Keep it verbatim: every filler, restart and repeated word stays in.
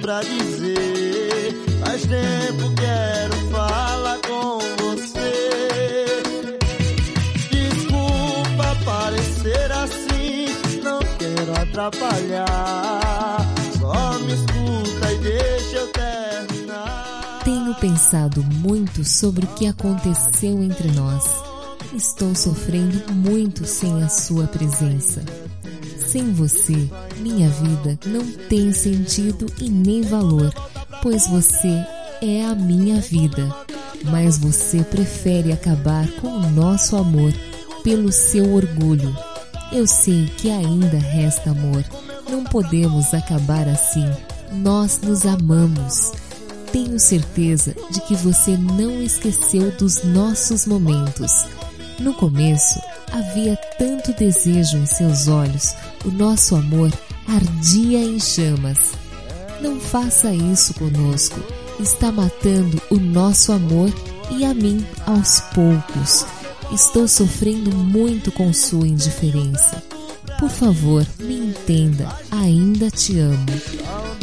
pra dizer. Faz tempo quero falar com você. Desculpa parecer assim, não quero atrapalhar. Só me escuta e deixa eu terminar. Tenho pensado muito sobre o que aconteceu entre nós. Estou sofrendo muito sem a sua presença. Sem você, minha vida não tem sentido e nem valor, pois você é a minha vida. Mas você prefere acabar com o nosso amor pelo seu orgulho. Eu sei que ainda resta amor. Não podemos acabar assim. Nós nos amamos. Tenho certeza de que você não esqueceu dos nossos momentos. No começo, havia tanto desejo em seus olhos, o nosso amor ardia em chamas. Não faça isso conosco, está matando o nosso amor e a mim aos poucos. Estou sofrendo muito com sua indiferença. Por favor, me entenda, ainda te amo.